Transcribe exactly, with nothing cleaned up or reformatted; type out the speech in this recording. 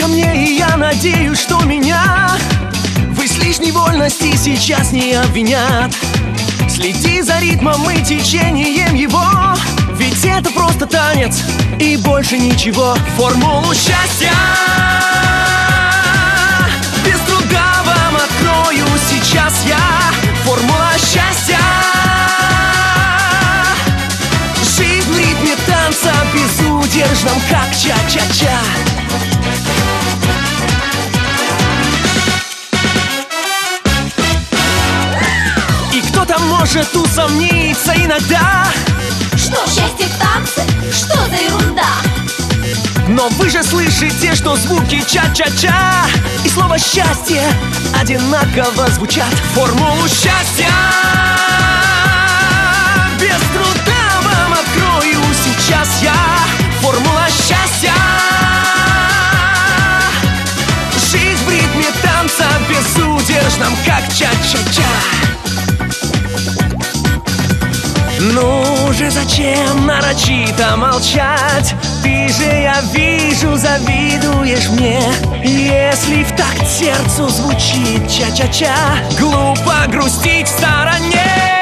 ко мне, и я надеюсь, что меня в излишней вольности сейчас не обвинят. Следи за ритмом и течением его, ведь это просто танец и больше ничего. Формулу счастья без труда вам открою сейчас я. Формула счастья. Жизнь в ритме танца безудержном, как ча-ча-ча. И кто-то может усомниться иногда, что счастье в танце? Что за ерунда? но вы же слышите, что звуки ча-ча-ча и слово «счастье» одинаково звучат. Формулу счастья без труда вам открою сейчас я. Формула счастья. Жизнь в ритме танца безудержном, как ча-ча-ча. Ну же, зачем нарочито молчать? Ты же, я вижу, завидуешь мне. Если в такт сердцу звучит ча-ча-ча, глупо грустить в стороне.